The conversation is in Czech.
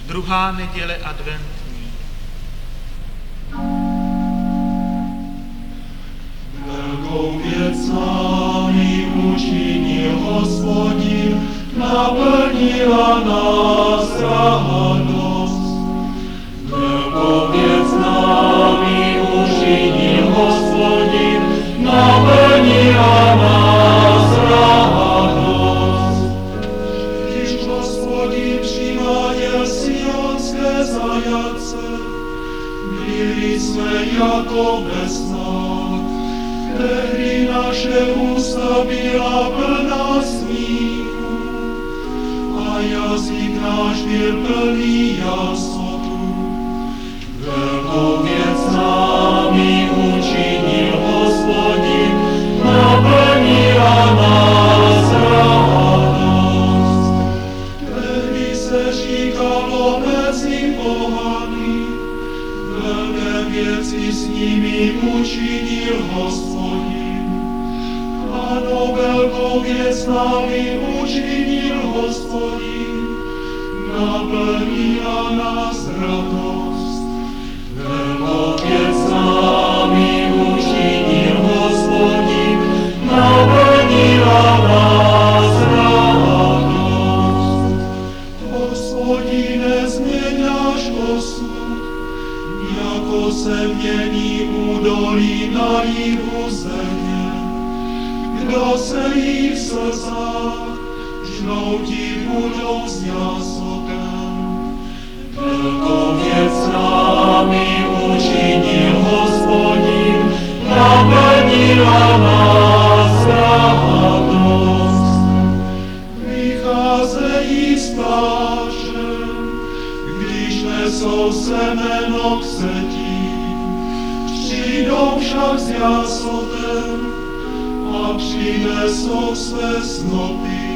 Druhá neděle adventní. Velkou věc námi učinil Hospodin, naplnila nás radost. Velkou věc námi učinil Hospodin, naplnila nás radost. Když Hospodin přiváděl sionské zajace, byli jsme jako ve snách. Tehdy naše ústa byla plná smíchu a jazyk náš byl plný jasotu. Velkou věc námi učinil Hospodin, naplnila nás radost. Tehdy se říkalo mezi pohany, velké věci s nimi učinil Hospodin. Ano, velkou věc námi učinil Hospodin, naplnila nás radost. Velkou věc námi učinil Hospodin, naplnila nás radost. Hospodine, změň náš osud, jako se mění údolí na jihu země. Kdo se jich slzách, žlouti budou s jasotem. Velkou věc námi učinil Hospodin, naplnila nás radost. Vycházejí s plášem, když nesou semeno k seti, přijdou však s jasotem a přinesou své snopy.